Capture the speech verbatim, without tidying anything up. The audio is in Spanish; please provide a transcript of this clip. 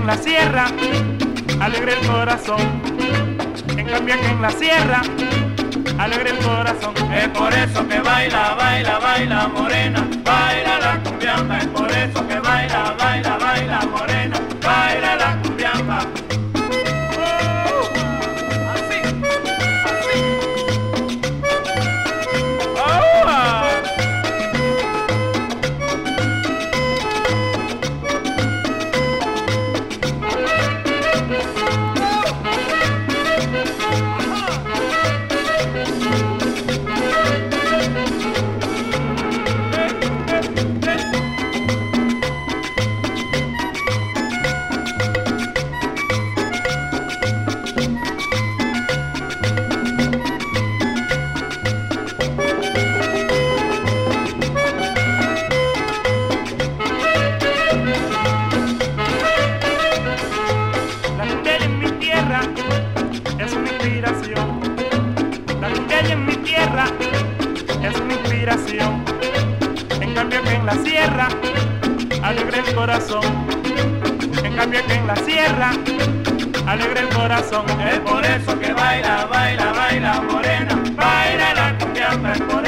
en la sierra alegre el corazón. En cambio aquí en la sierra alegre el corazón. Es por eso que baila, baila, baila morena, baila la cumbiamba. Es por eso que baila, baila, baila morena, baila la cumbiamba. Es una inspiración. La cumbia en mi tierra es una inspiración. En cambio que en la sierra alegre el corazón. En cambio que en la sierra alegre el corazón. Es por eso que baila, baila, baila morena, baila la cumbiamba. Es por